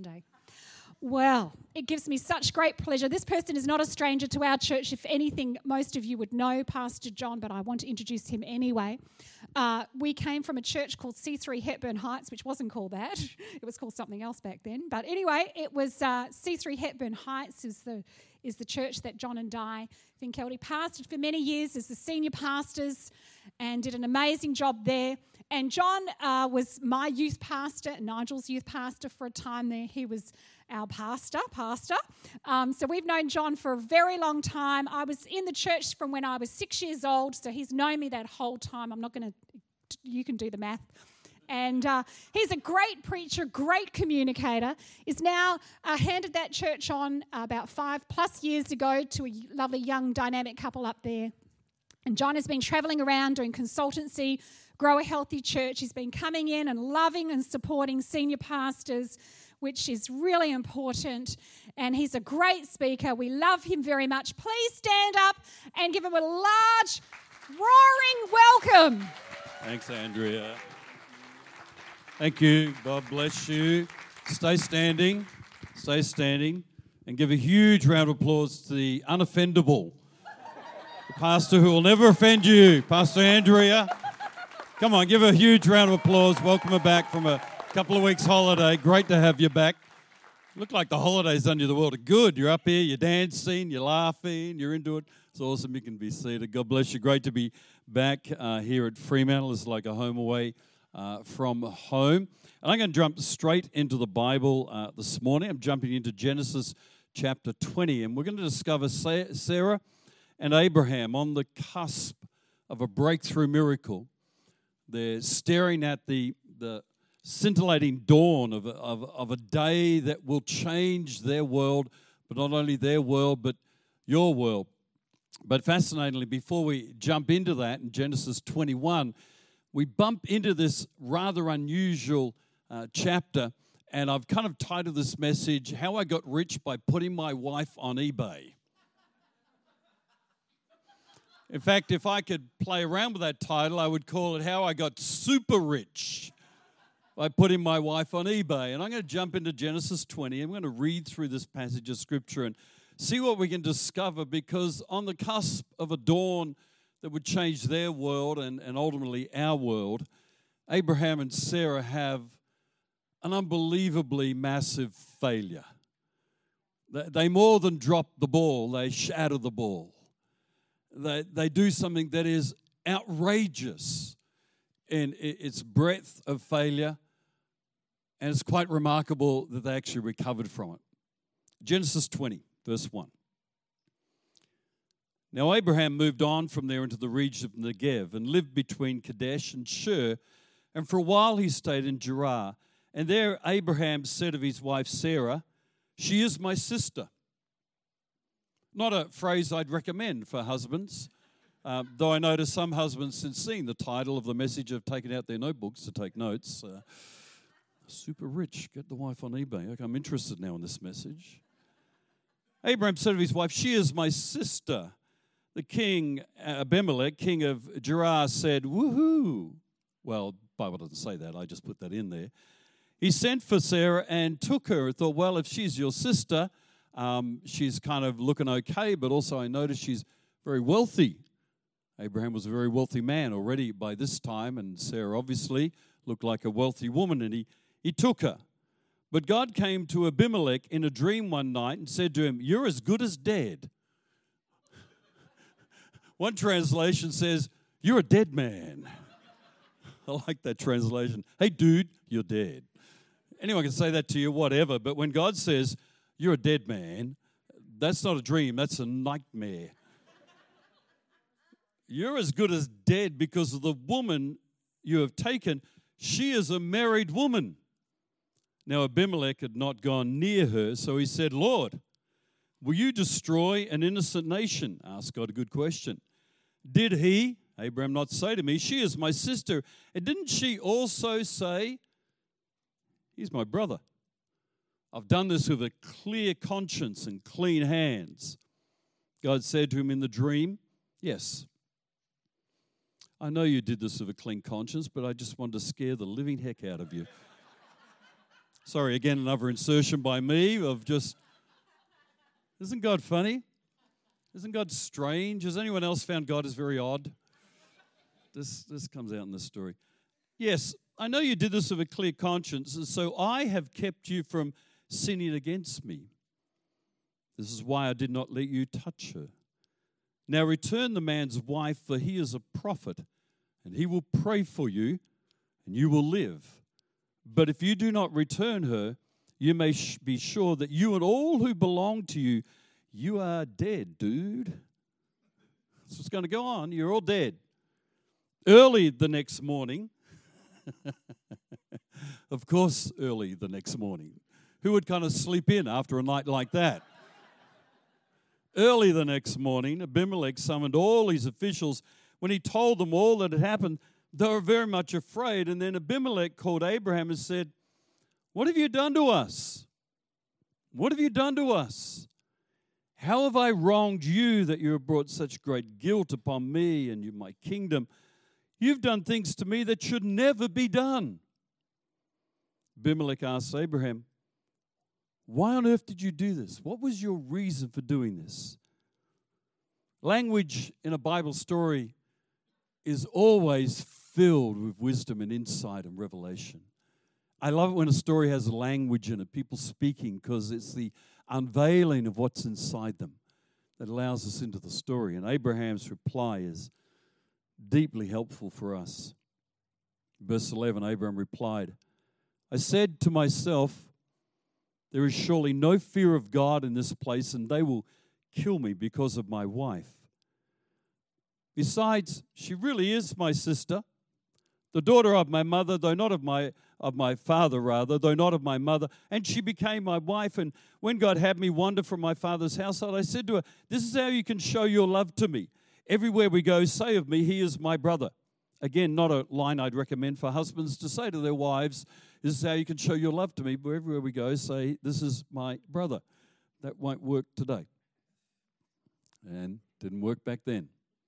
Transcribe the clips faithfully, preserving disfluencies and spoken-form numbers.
Sunday. Well, it gives me such great pleasure. This person is not a stranger to our church. If anything, most of you would know Pastor John, but I want to introduce him anyway. Uh, we came from a church called C three Hepburn Heights, which wasn't called that. It was called something else back then. But anyway, it was uh, C three Hepburn Heights is the is the church that John and Di Finkeldy pastored for many years as the senior pastors and did an amazing job there. And John uh, was my youth pastor, Nigel's youth pastor for a time there. He was our pastor, pastor. Um, so we've known John for a very long time. I was in the church from when I was six years old, so he's known me that whole time. I'm not going to, you can do the math. And uh, he's a great preacher, great communicator. Is now uh, handed that church on about five plus years ago to a lovely young dynamic couple up there. And John has been travelling around doing consultancy, Grow a Healthy Church. He's been coming in and loving and supporting senior pastors, which is really important. And he's a great speaker. We love him very much. Please stand up and give him a large, roaring welcome. Thanks, Andrea. Thank you. God bless you. Stay standing. Stay standing. And give a huge round of applause to the unoffendable, the pastor who will never offend you, Pastor Andrea. Come on, give her a huge round of applause. Welcome her back from a couple of weeks holiday. Great to have you back. Look like the holidays done you the world of good. You're up here, you're dancing, you're laughing, you're into it. It's awesome. You can be seated. God bless you. Great to be back uh, here at Fremantle. It's like a home away uh, from home. And I'm going to jump straight into the Bible uh, this morning. I'm jumping into Genesis chapter twenty, and we're going to discover Sarah and Abraham on the cusp of a breakthrough miracle. They're staring at the the scintillating dawn of a, of, of a day that will change their world, but not only their world, but your world. But fascinatingly, before we jump into that, in Genesis twenty-one, we bump into this rather unusual uh, chapter, and I've kind of titled this message, How I Got Rich by Putting My Wife on eBay. In fact, if I could play around with that title, I would call it How I Got Super Rich by Putting My Wife on eBay. And I'm going to jump into Genesis twenty. I'm going to read through this passage of Scripture and see what we can discover, because on the cusp of a dawn that would change their world and, and ultimately our world, Abraham and Sarah have an unbelievably massive failure. They, they more than drop the ball, they shatter the ball. They, they do something that is outrageous in its breadth of failure, and it's quite remarkable that they actually recovered from it. Genesis twenty, verse one. Now Abraham moved on from there into the region of Negev and lived between Kadesh and Shur, and for a while he stayed in Gerar. And there Abraham said of his wife Sarah, "She is my sister." Not a phrase I'd recommend for husbands, uh, though I notice some husbands, since seeing the title of the message, have taken out their notebooks to take notes. Uh, super rich, get the wife on eBay. Okay, I'm interested now in this message. Abraham said of his wife, "She is my sister." The king, Abimelech, king of Gerar, said, "Woohoo." Well, the Bible doesn't say that. I just put that in there. He sent for Sarah and took her. Thought, well, if she's your sister, Um, she's kind of looking okay, but also I noticed she's very wealthy. Abraham was a very wealthy man already by this time, and Sarah obviously looked like a wealthy woman, and he, he took her. But God came to Abimelech in a dream one night and said to him, "You're as good as dead." One translation says, "You're a dead man." I like that translation. Hey, dude, you're dead. Anyone can say that to you, whatever, but when God says, "You're a dead man," that's not a dream, that's a nightmare. You're as good as dead because of the woman you have taken. She is a married woman. Now Abimelech had not gone near her, so he said, "Lord, will you destroy an innocent nation?" Asked God a good question. Did he, Abraham, not say to me, "She is my sister"? And didn't she also say, "He's my brother"? I've done this with a clear conscience and clean hands. God said to him in the dream, "Yes, I know you did this with a clean conscience, but I just wanted to scare the living heck out of you. Sorry, again, another insertion by me of just, isn't God funny? Isn't God strange? Has anyone else found God is very odd? This, this comes out in this story. Yes, I know you did this with a clear conscience, and so I have kept you from sinning against me. This is why I did not let you touch her. Now return the man's wife, for he is a prophet, and he will pray for you, and you will live. But if you do not return her, you may sh- be sure that you and all who belong to you, you are dead, dude. That's what's going to go on. You're all dead. Early the next morning, of course, early the next morning. Who would kind of sleep in after a night like that? Early the next morning, Abimelech summoned all his officials. When he told them all that had happened, they were very much afraid. And then Abimelech called Abraham and said, "What have you done to us? What have you done to us? How have I wronged you that you have brought such great guilt upon me and you, my kingdom? You've done things to me that should never be done." Abimelech asked Abraham, "Why on earth did you do this? What was your reason for doing this?" Language in a Bible story is always filled with wisdom and insight and revelation. I love it when a story has language in it, people speaking, because it's the unveiling of what's inside them that allows us into the story. And Abraham's reply is deeply helpful for us. Verse eleven, Abraham replied, "I said to myself, there is surely no fear of God in this place, and they will kill me because of my wife. Besides, she really is my sister, the daughter of my mother, though not of my of my father, rather, though not of my mother, and she became my wife. And when God had me wander from my father's household, I said to her, this is how you can show your love to me. Everywhere we go, say of me, he is my brother." Again, not a line I'd recommend for husbands to say to their wives, this is how you can show your love to me. But everywhere we go, say, this is my brother. That won't work today. And didn't work back then.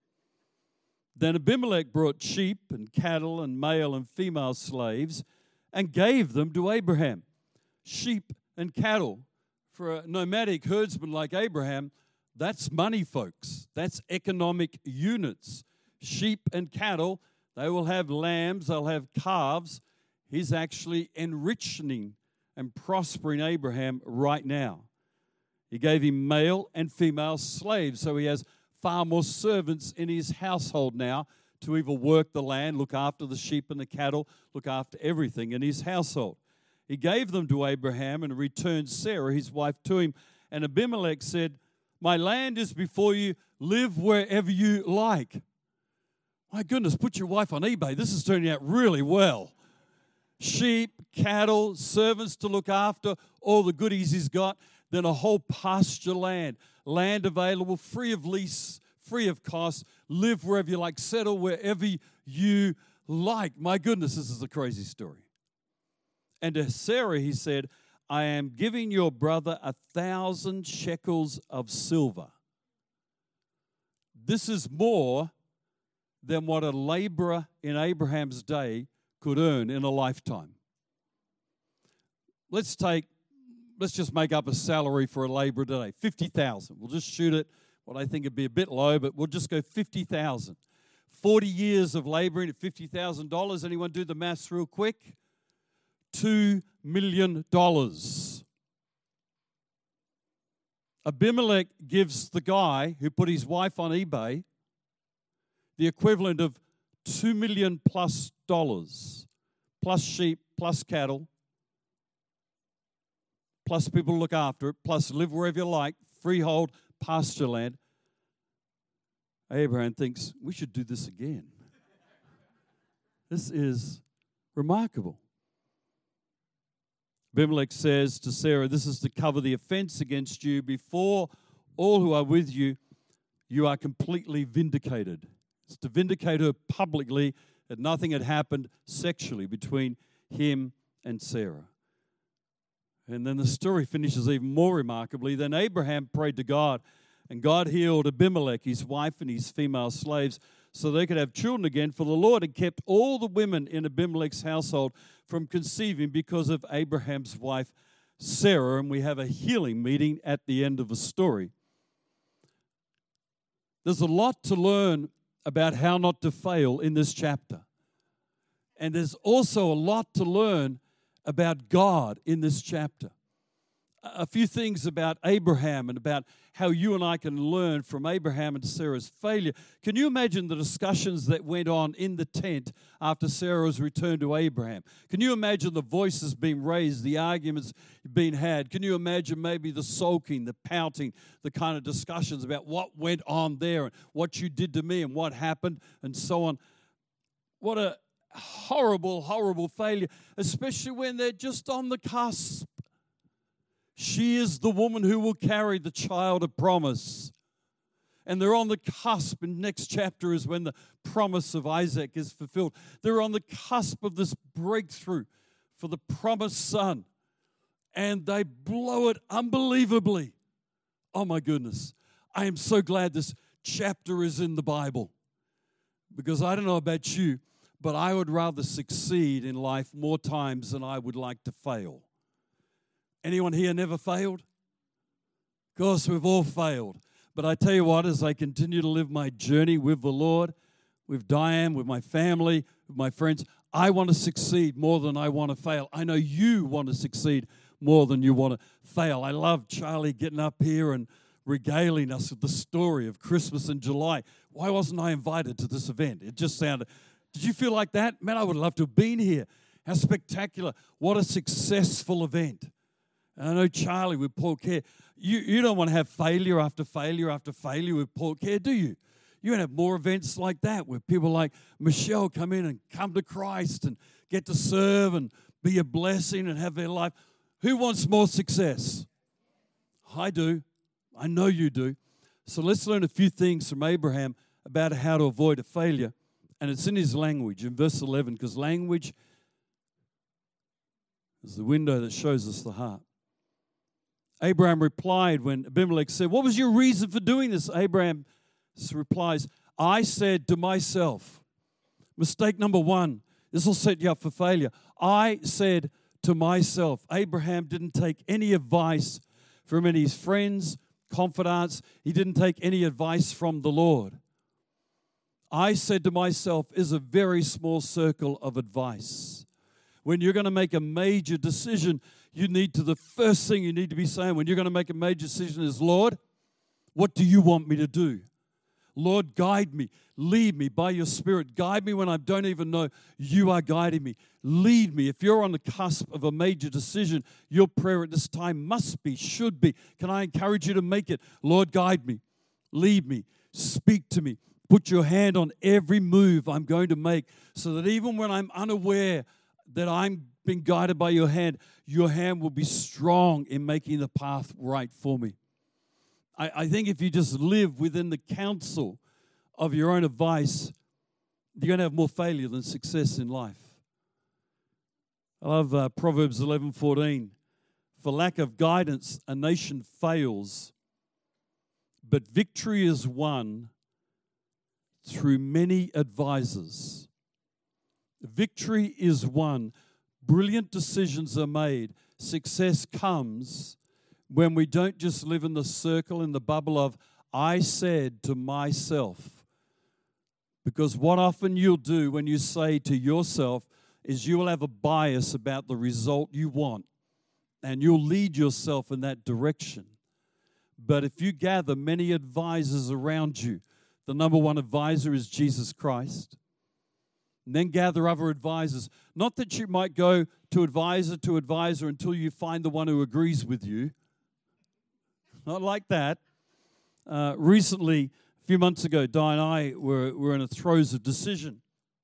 Then Abimelech brought sheep and cattle and male and female slaves and gave them to Abraham. Sheep and cattle, for a nomadic herdsman like Abraham, that's money, folks. That's economic units. Sheep and cattle, they will have lambs, they'll have calves. He's actually enriching and prospering Abraham right now. He gave him male and female slaves, so he has far more servants in his household now to either work the land, look after the sheep and the cattle, look after everything in his household. He gave them to Abraham and returned Sarah, his wife, to him. And Abimelech said, "My land is before you. Live wherever you like." My goodness, put your wife on eBay. This is turning out really well. Sheep, cattle, servants to look after, all the goodies he's got. Then a whole pasture land, land available, free of lease, free of cost. Live wherever you like, settle wherever you like. My goodness, this is a crazy story. And to Sarah he said, "I am giving your brother a thousand shekels of silver." This is more than what a laborer in Abraham's day could earn in a lifetime. Let's take, let's just make up a salary for a laborer today, fifty thousand. We'll just shoot it, what I think would be a bit low, but we'll just go fifty thousand. forty years of laboring at fifty thousand dollars. Anyone do the maths real quick? two million dollars. Abimelech gives the guy who put his wife on eBay the equivalent of two million plus dollars, plus sheep, plus cattle, plus people to look after it, plus live wherever you like, freehold, pasture land. Abraham thinks, we should do this again. This is remarkable. Abimelech says to Sarah, this is to cover the offense against you before all who are with you. You are completely vindicated. It's to vindicate her publicly that nothing had happened sexually between him and Sarah. And then the story finishes even more remarkably. Then Abraham prayed to God, and God healed Abimelech, his wife, and his female slaves, so they could have children again, for the Lord had kept all the women in Abimelech's household from conceiving because of Abraham's wife Sarah. And we have a healing meeting at the end of the story. There's a lot to learn about how not to fail in this chapter. And there's also a lot to learn about God in this chapter. A few things about Abraham and about how you and I can learn from Abraham and Sarah's failure. Can you imagine the discussions that went on in the tent after Sarah's return to Abraham? Can you imagine the voices being raised, the arguments being had? Can you imagine maybe the sulking, the pouting, the kind of discussions about what went on there and what you did to me and what happened and so on? What a horrible, horrible failure, especially when they're just on the cusp. She is the woman who will carry the child of promise. And they're on the cusp, and next chapter is when the promise of Isaac is fulfilled. They're on the cusp of this breakthrough for the promised son. And they blow it unbelievably. Oh my goodness. I am so glad this chapter is in the Bible. Because I don't know about you, but I would rather succeed in life more times than I would like to fail. Anyone here never failed? Of course, we've all failed. But I tell you what, as I continue to live my journey with the Lord, with Diane, with my family, with my friends, I want to succeed more than I want to fail. I know you want to succeed more than you want to fail. I love Charlie getting up here and regaling us with the story of Christmas in July. Why wasn't I invited to this event? It just sounded... Did you feel like that? Man, I would love to have been here. How spectacular. What a successful event. And I know Charlie with Paul Care, you, you don't want to have failure after failure after failure with Paul Care, do you? You want to have more events like that where people like Michelle come in and come to Christ and get to serve and be a blessing and have their life. Who wants more success? I do. I know you do. So let's learn a few things from Abraham about how to avoid a failure. And it's in his language, in verse eleven, because language is the window that shows us the heart. Abraham replied when Abimelech said, "What was your reason for doing this?" Abraham replies, "I said to myself," mistake number one, this will set you up for failure. I said to myself. Abraham didn't take any advice from any of his friends, confidants. He didn't take any advice from the Lord. I said to myself is a very small circle of advice. When you're going to make a major decision, you need to, the first thing you need to be saying when you're going to make a major decision is, Lord, what do you want me to do? Lord, guide me, lead me by your Spirit. Guide me when I don't even know you are guiding me. Lead me. If you're on the cusp of a major decision, your prayer at this time must be, should be. Can I encourage you to make it? Lord, guide me, lead me, speak to me. Put your hand on every move I'm going to make so that even when I'm unaware that I'm being guided by your hand, your hand will be strong in making the path right for me. I, I think if you just live within the counsel of your own advice, you're going to have more failure than success in life. I love uh, Proverbs eleven fourteen. For lack of guidance, a nation fails, but victory is won through many advisors. Victory is won. Brilliant decisions are made. Success comes when we don't just live in the circle, in the bubble of, I said to myself. Because what often you'll do when you say to yourself is you will have a bias about the result you want, and you'll lead yourself in that direction. But if you gather many advisors around you, the number one advisor is Jesus Christ. And then gather other advisors. Not that you might go to advisor to advisor until you find the one who agrees with you. Not like that. Uh, recently, a few months ago, Di and I were, were in the throes of decision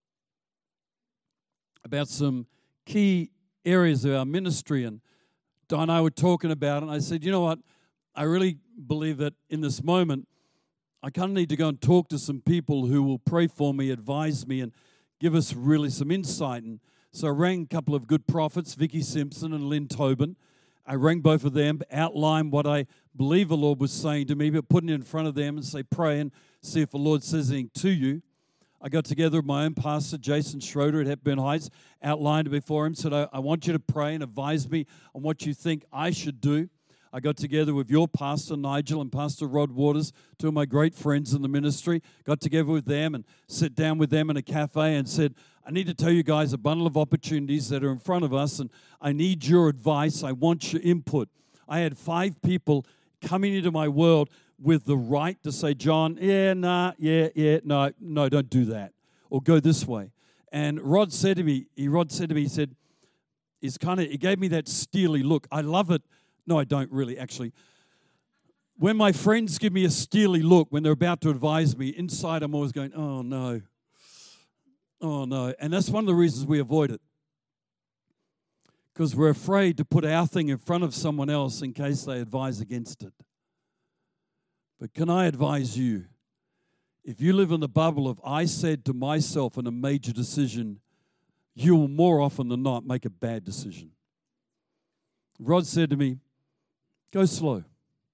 about some key areas of our ministry. And Di and I were talking about it. And I said, you know what? I really believe that in this moment, I kind of need to go and talk to some people who will pray for me, advise me, and give us really some insight. And so I rang a couple of good prophets, Vicky Simpson and Lynn Tobin. I rang both of them, outlined what I believe the Lord was saying to me, but putting it in front of them and say, pray and see if the Lord says anything to you. I got together with my own pastor, Jason Schroeder at Hepburn Heights, outlined it before him, said, I, I want you to pray and advise me on what you think I should do. I got together with your pastor, Nigel, and Pastor Rod Waters, two of my great friends in the ministry, got together with them and sat down with them in a cafe and said, I need to tell you guys a bundle of opportunities that are in front of us, and I need your advice. I want your input. I had five people coming into my world with the right to say, John, yeah, nah, yeah, yeah, no, no, don't do that, or go this way. And Rod said to me, he Rod said to me, he said, he's kind of, he gave me that steely look. I love it. No, I don't really, actually. When my friends give me a steely look when they're about to advise me, inside I'm always going, oh, no. Oh, no. And that's one of the reasons we avoid it. Because we're afraid to put our thing in front of someone else in case they advise against it. But can I advise you, if you live in the bubble of I said to myself in a major decision, you will more often than not make a bad decision. Rod said to me, go slow.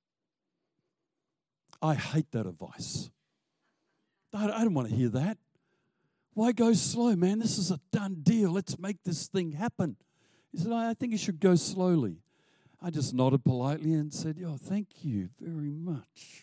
I hate that advice. I don't want to hear that. Why go slow, man? This is a done deal. Let's make this thing happen. He said, I think you should go slowly. I just nodded politely and said, oh, thank you very much.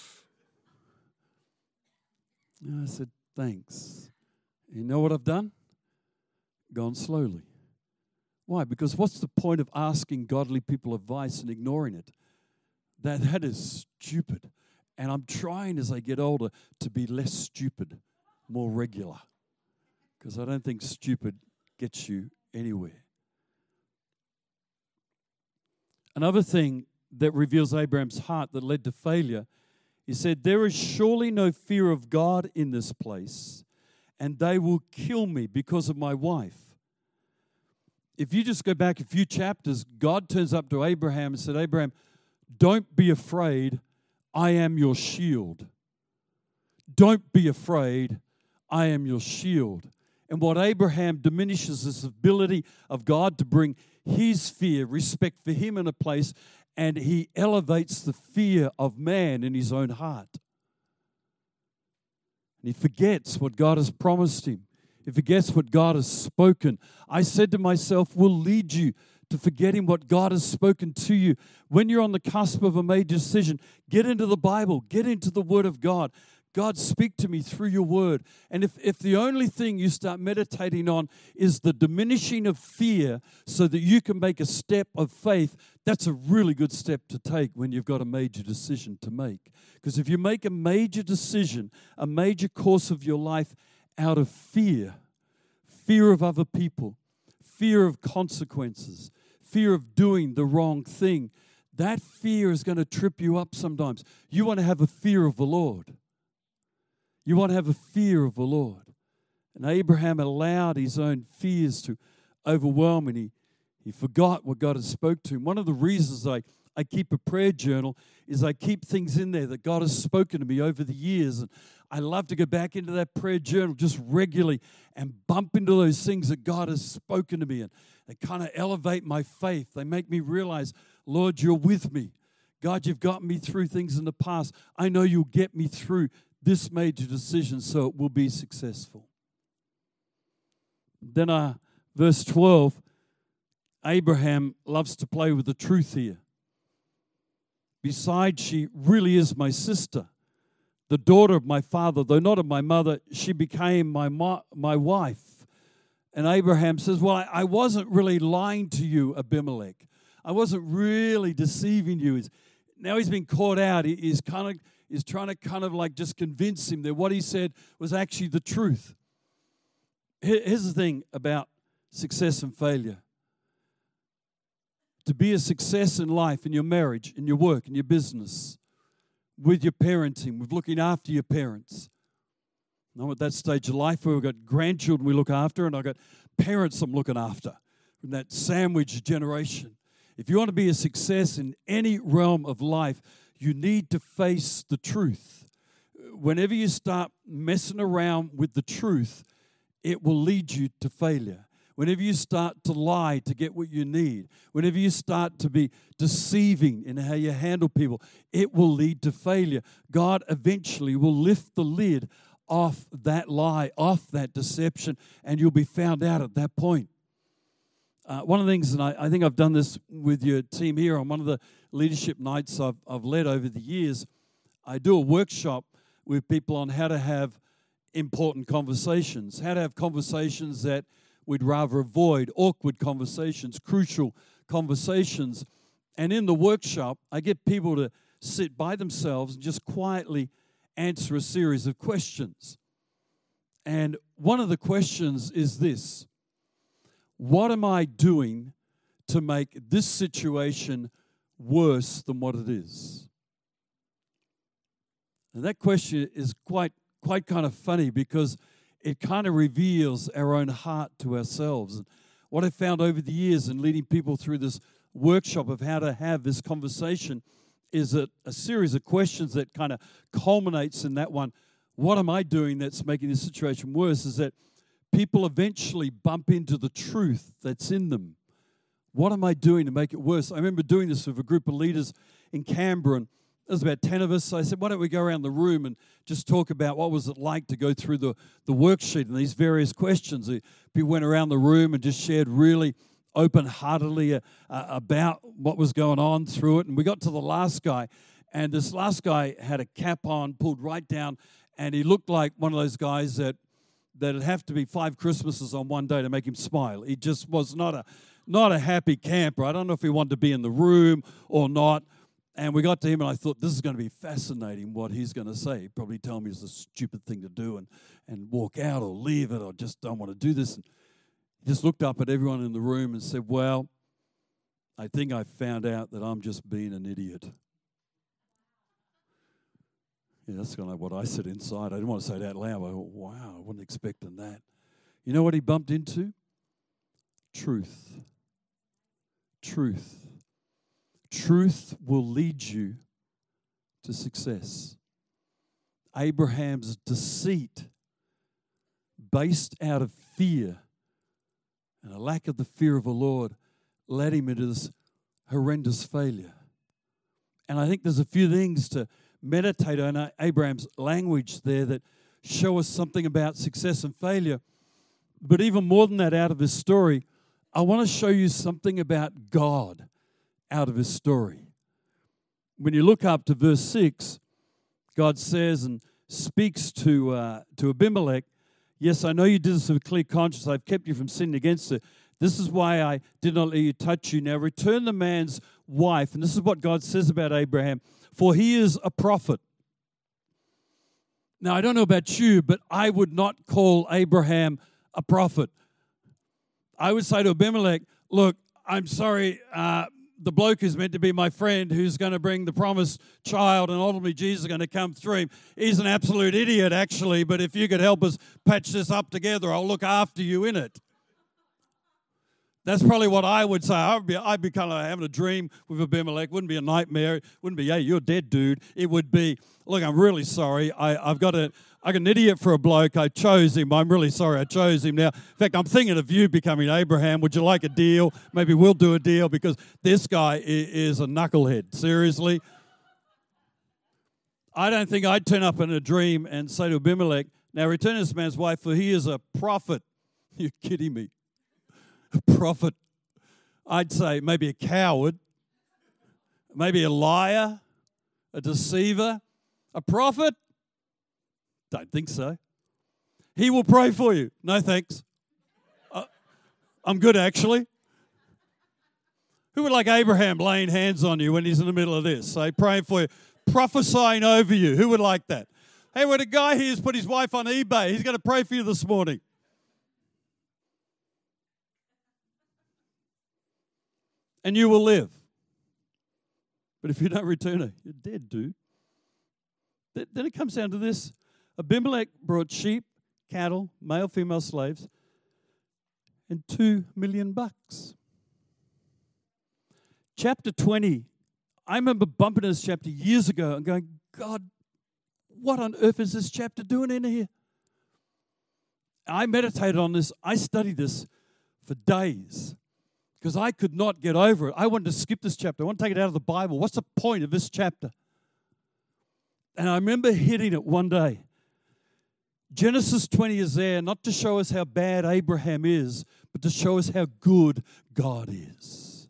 And I said, thanks. You know what I've done? Gone slowly. Why? Because what's the point of asking godly people advice and ignoring it? That, that is stupid. And I'm trying as I get older to be less stupid, more regular. Because I don't think stupid gets you anywhere. Another thing that reveals Abraham's heart that led to failure, he said, there is surely no fear of God in this place, and they will kill me because of my wife. If you just go back a few chapters, God turns up to Abraham and said, Abraham, don't be afraid, I am your shield. Don't be afraid, I am your shield. And what Abraham diminishes is the ability of God to bring his fear, respect for him in a place, and he elevates the fear of man in his own heart. And he forgets what God has promised him. He forgets what God has spoken. I said to myself, we'll lead you to forgetting what God has spoken to you. When you're on the cusp of a major decision, get into the Bible, get into the Word of God. God, speak to me through your word. And if, if the only thing you start meditating on is the diminishing of fear so that you can make a step of faith, that's a really good step to take when you've got a major decision to make. Because if you make a major decision, a major course of your life out of fear, fear of other people, fear of consequences, fear of doing the wrong thing, that fear is going to trip you up sometimes. You want to have a fear of the Lord. You want to have a fear of the Lord. And Abraham allowed his own fears to overwhelm him. He, he forgot what God had spoke to him. One of the reasons I, I keep a prayer journal is I keep things in there that God has spoken to me over the years. And I love to go back into that prayer journal just regularly and bump into those things that God has spoken to me. And they kind of elevate my faith. They make me realize, Lord, you're with me. God, you've gotten me through things in the past. I know you'll get me through this major decision so it will be successful. Then uh, verse twelve, Abraham loves to play with the truth here. Besides, she really is my sister, the daughter of my father, though not of my mother, she became my mo- my wife. And Abraham says, well, I, I wasn't really lying to you, Abimelech. I wasn't really deceiving you. He's, now he's been caught out. He, he's kind of is trying to kind of like just convince him that what he said was actually the truth. Here's the thing about success and failure. To be a success in life, in your marriage, in your work, in your business, with your parenting, with looking after your parents. I'm at that stage of life where we've got grandchildren we look after, and I've got parents I'm looking after from that sandwich generation. If you want to be a success in any realm of life, you need to face the truth. Whenever you start messing around with the truth, it will lead you to failure. Whenever you start to lie to get what you need, whenever you start to be deceiving in how you handle people, it will lead to failure. God eventually will lift the lid off that lie, off that deception, and you'll be found out at that point. Uh, one of the things, and I, I think I've done this with your team here on one of the leadership nights I've, I've led over the years, I do a workshop with people on how to have important conversations, how to have conversations that we'd rather avoid, awkward conversations, crucial conversations. And in the workshop, I get people to sit by themselves and just quietly answer a series of questions. And one of the questions is this: what am I doing to make this situation worse than what it is? And that question is quite, quite kind of funny because it kind of reveals our own heart to ourselves. And what I've found over the years in leading people through this workshop of how to have this conversation is a, a series of questions that kind of culminates in that one, what am I doing that's making this situation worse, is that people eventually bump into the truth that's in them. What am I doing to make it worse? I remember doing this with a group of leaders in Canberra, and there was about ten of us. So I said, why don't we go around the room and just talk about what was it like to go through the, the worksheet and these various questions. People went around the room and just shared really open-heartedly uh, uh, about what was going on through it. And we got to the last guy, and this last guy had a cap on, pulled right down, and he looked like one of those guys that that'd have to be five Christmases on one day to make him smile. He just was not a not a happy camper. I don't know if he wanted to be in the room or not. And we got to him, and I thought, this is going to be fascinating what he's going to say. He'd probably tell me it's a stupid thing to do and, and walk out or leave it or just don't want to do this. And he just looked up at everyone in the room and said, well, I think I found out that I'm just being an idiot. Yeah, that's kind of what I said inside. I didn't want to say it out loud. I thought, wow, I wasn't expecting that. You know what he bumped into? Truth. Truth. Truth will lead you to success. Abraham's deceit, based out of fear and a lack of the fear of the Lord, led him into this horrendous failure. And I think there's a few things to meditate on Abraham's language there that show us something about success and failure. But even more than that, out of his story, I want to show you something about God out of his story. When you look up to verse six, God says and speaks to uh, to Abimelech, yes, I know you did this with a clear conscience. I've kept you from sinning against it. This is why I did not let you touch you. Now return the man's wife. And this is what God says about Abraham. For he is a prophet. Now, I don't know about you, but I would not call Abraham a prophet. I would say to Abimelech, look, I'm sorry, uh, the bloke who's meant to be my friend who's going to bring the promised child and ultimately Jesus is going to come through him, he's an absolute idiot, actually, but if you could help us patch this up together, I'll look after you in it. That's probably what I would say. I'd be, I'd be kind of having a dream with Abimelech. Wouldn't be a nightmare. It wouldn't be, hey, you're dead, dude. It would be, look, I'm really sorry. I, I've got a, I got an idiot for a bloke. I chose him. I'm really sorry I chose him. Now, in fact, I'm thinking of you becoming Abraham. Would you like a deal? Maybe we'll do a deal because this guy is, is a knucklehead. Seriously. I don't think I'd turn up in a dream and say to Abimelech, now return this man's wife, for he is a prophet. You're kidding me. A prophet. I'd say maybe a coward, maybe a liar, a deceiver. A prophet? Don't think so. He will pray for you. No thanks. Uh, I'm good, actually. Who would like Abraham laying hands on you when he's in the middle of this? Say, praying for you, prophesying over you. Who would like that? Hey, when a guy here has put his wife on eBay, he's going to pray for you this morning. And you will live. But if you don't return her, you're dead, dude. Then it comes down to this. Abimelech brought sheep, cattle, male, female slaves, and two million bucks. Chapter twenty. I remember bumping this chapter years ago and going, God, what on earth is this chapter doing in here? I meditated on this. I studied this for days because I could not get over it. I wanted to skip this chapter. I want to take it out of the Bible. What's the point of this chapter? And I remember hitting it one day. Genesis twenty is there not to show us how bad Abraham is, but to show us how good God is.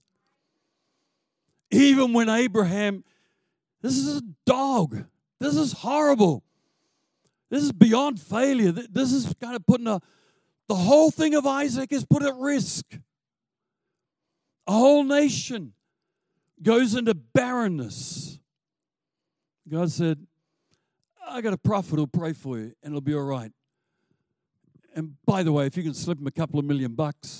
Even when Abraham, this is a dog. This is horrible. This is beyond failure. This is kind of putting a, the whole thing of Isaac is put at risk. A whole nation goes into barrenness. God said, I got a prophet who'll pray for you and it'll be all right. And by the way, if you can slip him a couple of million bucks,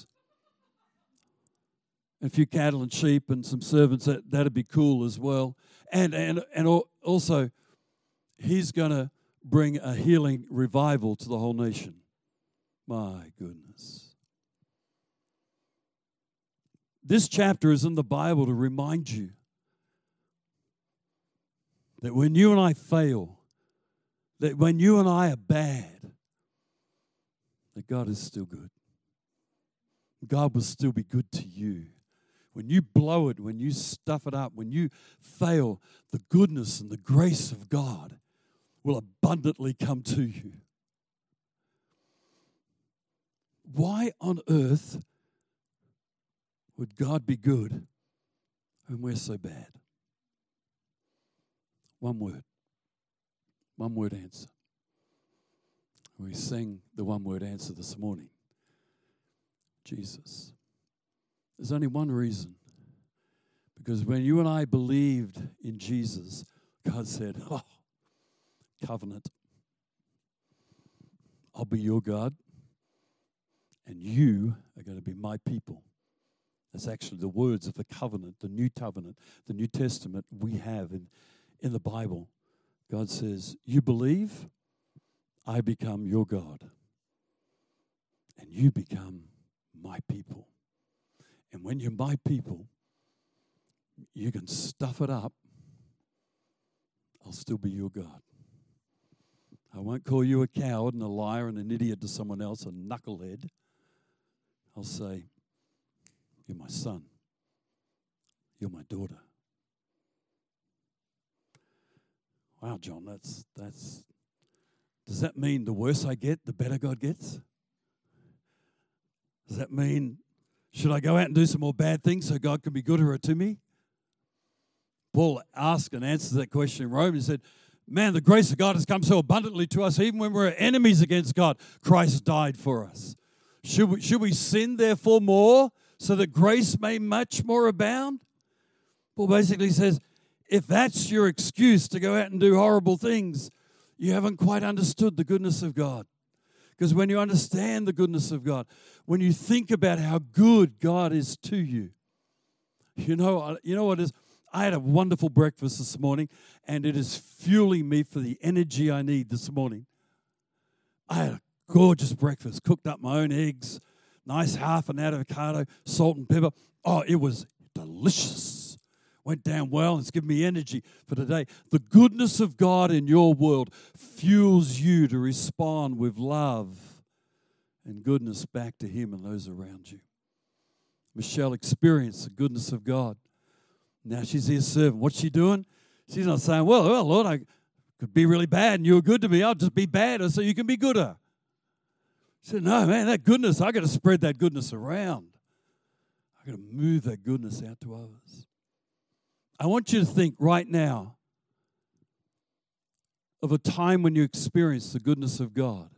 a few cattle and sheep and some servants, that, that'd be cool as well. And, and, and also, he's going to bring a healing revival to the whole nation. My goodness. This chapter is in the Bible to remind you that when you and I fail, that when you and I are bad, that God is still good. God will still be good to you. When you blow it, when you stuff it up, when you fail, the goodness and the grace of God will abundantly come to you. Why on earth would God be good and we're so bad? One word. One word answer. We sang the one word answer this morning. Jesus. There's only one reason. Because when you and I believed in Jesus, God said, oh, covenant. I'll be your God, and you are going to be my people. That's actually the words of the covenant, the new covenant, the New Testament we have in, in the Bible. God says, you believe, I become your God, and you become my people. And when you're my people, you can stuff it up. I'll still be your God. I won't call you a coward and a liar and an idiot to someone else, a knucklehead. I'll say, you're my son. You're my daughter. Wow, John, that's, that's, does that mean the worse I get, the better God gets? Does that mean, should I go out and do some more bad things so God can be gooder to me? Paul asked and answered that question in Rome. He said, man, the grace of God has come so abundantly to us, even when we're enemies against God, Christ died for us. Should we, should we sin, therefore, more, so that grace may much more abound? Paul basically says, if that's your excuse to go out and do horrible things, you haven't quite understood the goodness of God. Because when you understand the goodness of God, when you think about how good God is to you, you know, you know what it is? I had a wonderful breakfast this morning, and it is fueling me for the energy I need this morning. I had a gorgeous breakfast, cooked up my own eggs, nice half an avocado, salt and pepper. Oh, it was delicious. Went down well. It's given me energy for today. The goodness of God in your world fuels you to respond with love and goodness back to Him and those around you. Michelle experienced the goodness of God. Now she's here serving. What's she doing? She's not saying, well, well, Lord, I could be really bad and you were good to me. I'll just be badder so you can be gooder. She said, no, man, that goodness, I got to spread that goodness around. I got to move that goodness out to others. I want you to think right now of a time when you experienced the goodness of God.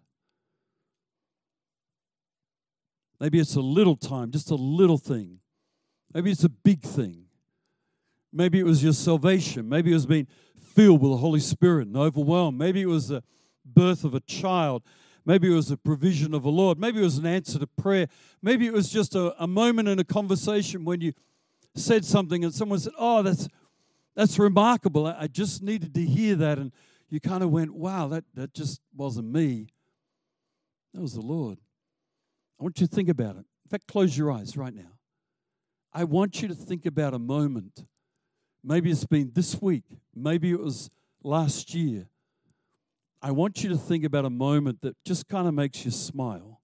Maybe it's a little time, just a little thing. Maybe it's a big thing. Maybe it was your salvation. Maybe it was being filled with the Holy Spirit and overwhelmed. Maybe it was the birth of a child. Maybe it was the provision of the Lord. Maybe it was an answer to prayer. Maybe it was just a, a moment in a conversation when you said something and someone said, oh, that's that's remarkable. I, I just needed to hear that. And you kind of went, wow, that, that just wasn't me. That was the Lord. I want you to think about it. In fact, close your eyes right now. I want you to think about a moment. Maybe it's been this week. Maybe it was last year. I want you to think about a moment that just kind of makes you smile.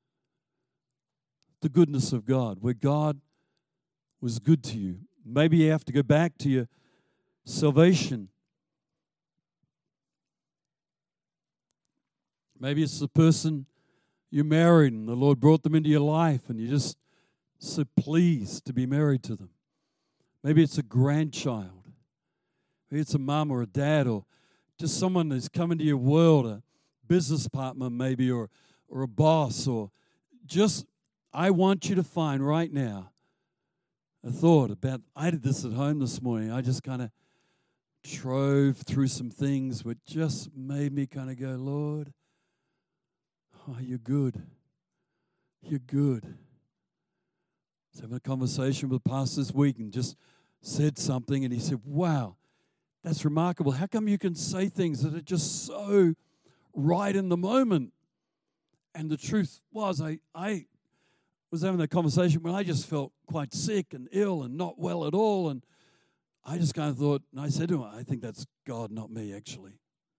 The goodness of God, where God was good to you. Maybe you have to go back to your salvation. Maybe it's the person you married and the Lord brought them into your life and you're just so pleased to be married to them. Maybe it's a grandchild. Maybe it's a mum or a dad or just someone that's come into your world, a business partner maybe, or, or a boss, or just, I want you to find right now a thought about, I did this at home this morning. I just kind of drove through some things which just made me kind of go, Lord, oh, you're good. You're good. I was having a conversation with a pastor this week and just said something, and he said, wow, that's remarkable. How come you can say things that are just so right in the moment? And the truth was, I, I was having that conversation when I just felt quite sick and ill and not well at all, and I just kind of thought, and I said to him, I think that's God, not me, actually.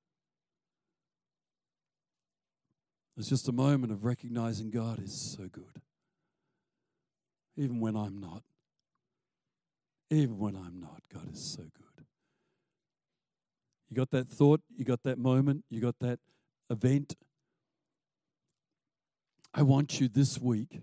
It's just a moment of recognizing God is so good. Even when I'm not. Even when I'm not, God is so good. You got that thought, you got that moment, you got that event. I want you this week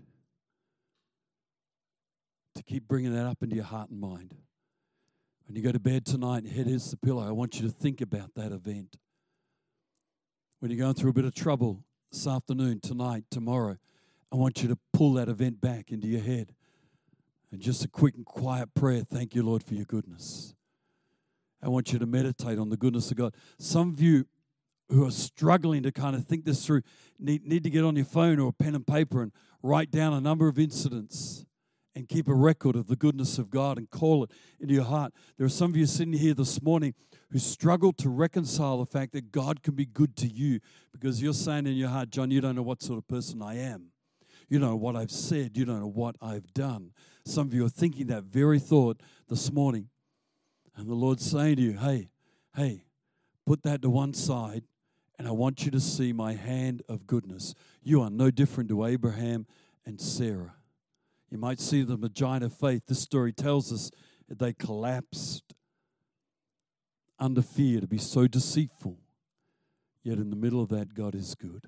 to keep bringing that up into your heart and mind. When you go to bed tonight and head hits the pillow, I want you to think about that event. When you're going through a bit of trouble this afternoon, tonight, tomorrow, I want you to pull that event back into your head. And just a quick and quiet prayer, thank you, Lord, for your goodness. I want you to meditate on the goodness of God. Some of you who are struggling to kind of think this through need, need to get on your phone or a pen and paper and write down a number of incidents and keep a record of the goodness of God and call it into your heart. There are some of you sitting here this morning who struggle to reconcile the fact that God can be good to you because you're saying in your heart, John, you don't know what sort of person I am. You don't know what I've said. You don't know what I've done. Some of you are thinking that very thought this morning. And the Lord's saying to you, hey, hey, put that to one side, and I want you to see my hand of goodness. You are no different to Abraham and Sarah. You might see the giant of faith. This story tells us that they collapsed under fear to be so deceitful. Yet in the middle of that, God is good.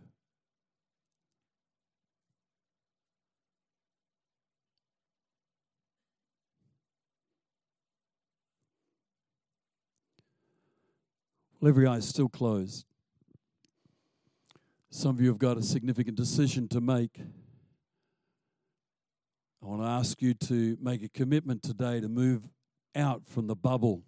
Well, every eye is still closed. Some of you have got a significant decision to make. I want to ask you to make a commitment today to move out from the bubble.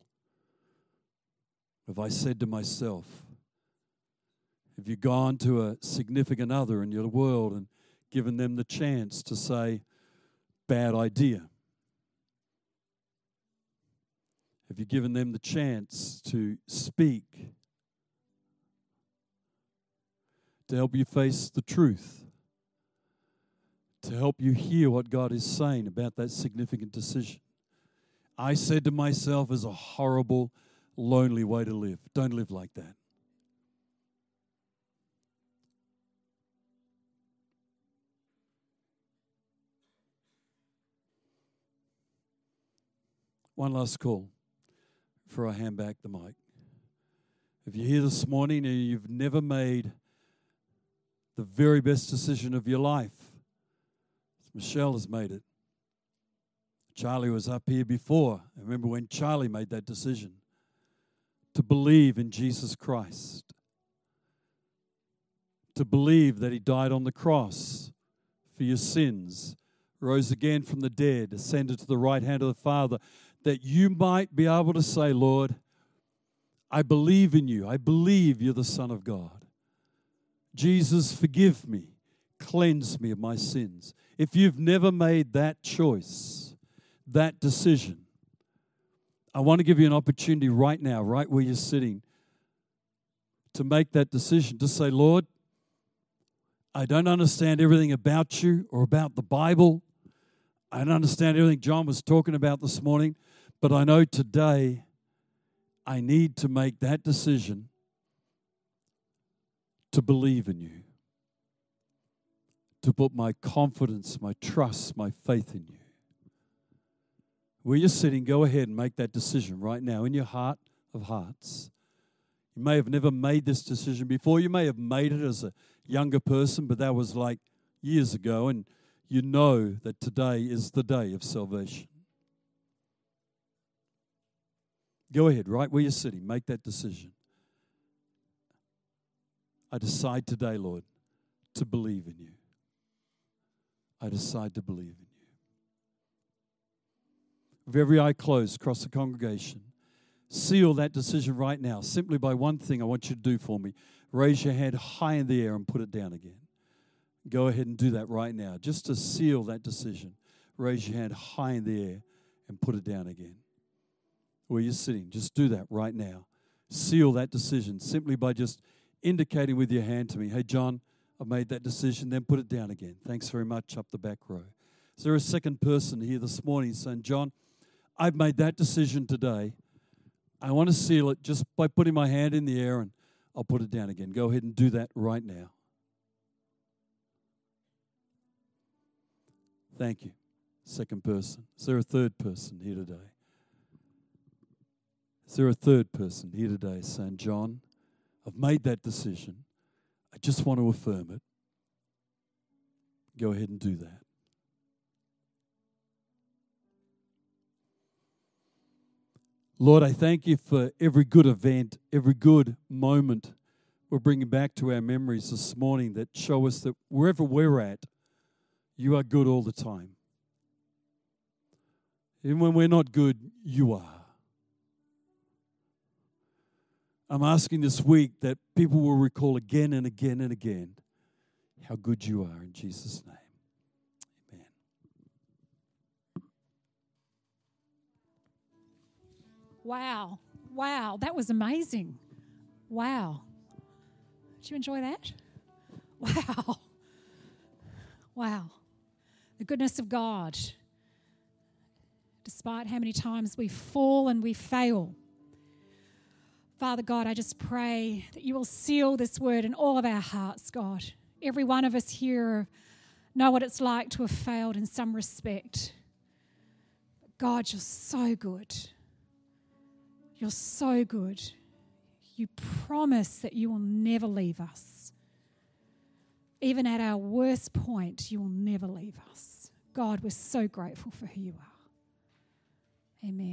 If I said to myself, if you've gone to a significant other in your world and given them the chance to say, bad idea. Have you given them the chance to speak, to help you face the truth, to help you hear what God is saying about that significant decision? I said to myself, it's a horrible, lonely way to live. Don't live like that. One last call before I hand back the mic. If you're here this morning and you've never made the very best decision of your life, Michelle has made it. Charlie was up here before. I remember when Charlie made that decision to believe in Jesus Christ, to believe that he died on the cross for your sins, rose again from the dead, ascended to the right hand of the Father, that you might be able to say, Lord, I believe in you. I believe you're the Son of God. Jesus, forgive me. Cleanse me of my sins. If you've never made that choice, that decision, I want to give you an opportunity right now, right where you're sitting, to make that decision, to say, Lord, I don't understand everything about you or about the Bible. I don't understand everything John was talking about this morning, but I know today I need to make that decision to believe in you, to put my confidence, my trust, my faith in you. Where you're sitting, go ahead and make that decision right now in your heart of hearts. You may have never made this decision before. You may have made it as a younger person, but that was like years ago, and you know that today is the day of salvation. Go ahead, right where you're sitting, make that decision. I decide today, Lord, to believe in you. I decide to believe in you. With every eye closed across the congregation, seal that decision right now simply by one thing I want you to do for me. Raise your hand high in the air and put it down again. Go ahead and do that right now. Just to seal that decision, raise your hand high in the air and put it down again. Where you're sitting, just do that right now. Seal that decision simply by just indicating with your hand to me, hey, John, I've made that decision, then put it down again. Thanks very much, up the back row. Is there a second person here this morning saying, John, I've made that decision today. I want to seal it just by putting my hand in the air, and I'll put it down again. Go ahead and do that right now. Thank you. Second person. Is there a third person here today? Is there a third person here today saying, John, I've made that decision. I just want to affirm it. Go ahead and do that. Lord, I thank you for every good event, every good moment we're bringing back to our memories this morning that show us that wherever we're at, you are good all the time. Even when we're not good, you are. I'm asking this week that people will recall again and again and again how good you are in Jesus' name. Amen. Wow. Wow. That was amazing. Wow. Did you enjoy that? Wow. Wow. The goodness of God. Despite how many times we fall and we fail. Father God, I just pray that you will seal this word in all of our hearts, God. Every one of us here know what it's like to have failed in some respect. God, you're so good. You're so good. You promise that you will never leave us. Even at our worst point, you will never leave us. God, we're so grateful for who you are. Amen.